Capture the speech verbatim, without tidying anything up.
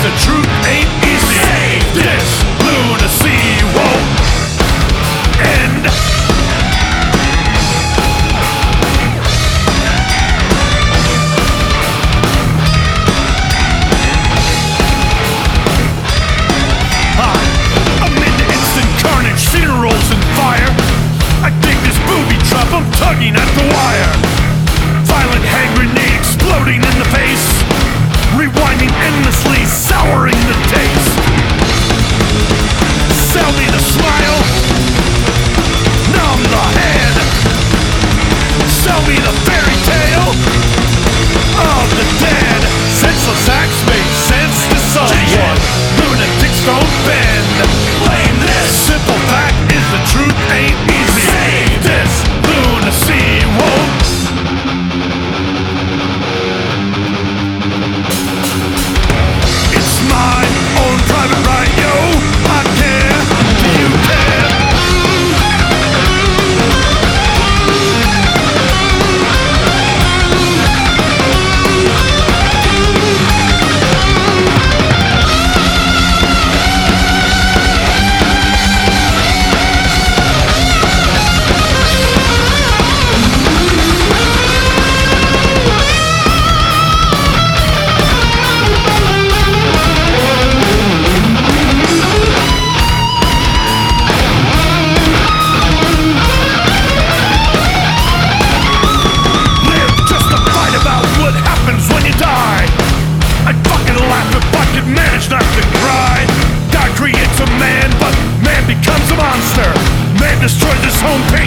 the truth ain't easy. This lunacy won't end. I'm into instant carnage, funerals and fire. I dig this booby trap, I'm tugging at the wire. Violent hand grenade exploding in the face, rewinding endlessly, souring the taste. Sell me the smile, numb the head. Sell me the fairy tale of the dead. Senseless acts make sense to someone. Lunatics don't bend. Blame this. Simple fact is the truth ain't easy. Save this lunacy won't. It's my own private right, yo. I care. Do you care? Manage not to cry. God creates a man, but man becomes a monster. Man destroys his home, pain